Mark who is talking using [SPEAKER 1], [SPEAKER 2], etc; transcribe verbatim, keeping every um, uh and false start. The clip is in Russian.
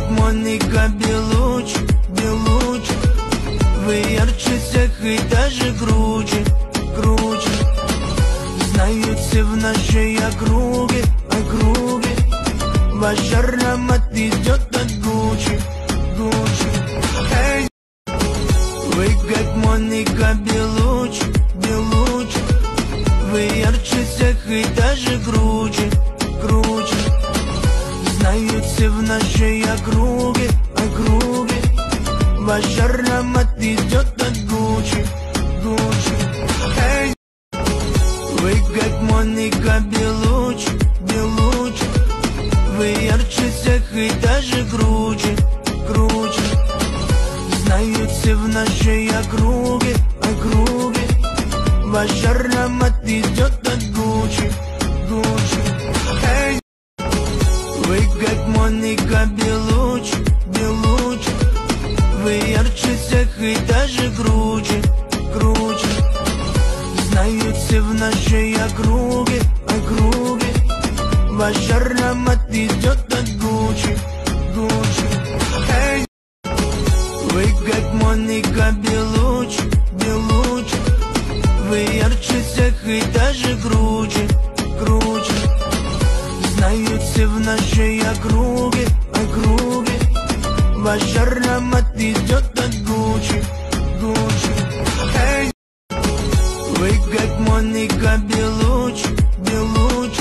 [SPEAKER 1] как Моника Белуччи, Белуччи. Вы ярче всех и даже круче, круче. Знают все в нашей округе, округе. Ваш аромат идет от Гуччи, Гуччи. Эй! Вы как Моника Белуччи, Белуччи. Вы ярче всех и даже круче, круче. Знают все в нашей округе, округе. Ваш аромат идет от Гуччи, Гуччи. Эй! Вы как Моника Белуччи, Белуччи. Вы ярче всех и даже круче, круче. Знают все в нашей округе, округе. Ваш аромат идет от Гуччи, Гуччи. Эй! Вы как Моника Белуччи, Белуччи. Вы ярче всех и даже круче, круче. Знают все в нашей округе, округе. Ваш аромат идет от Гуччи, Гуччи. Эй! Вы как Моника Белуччи, Белуччи. Вы ярче всех и даже круче, круче. Знают все в нашей округе.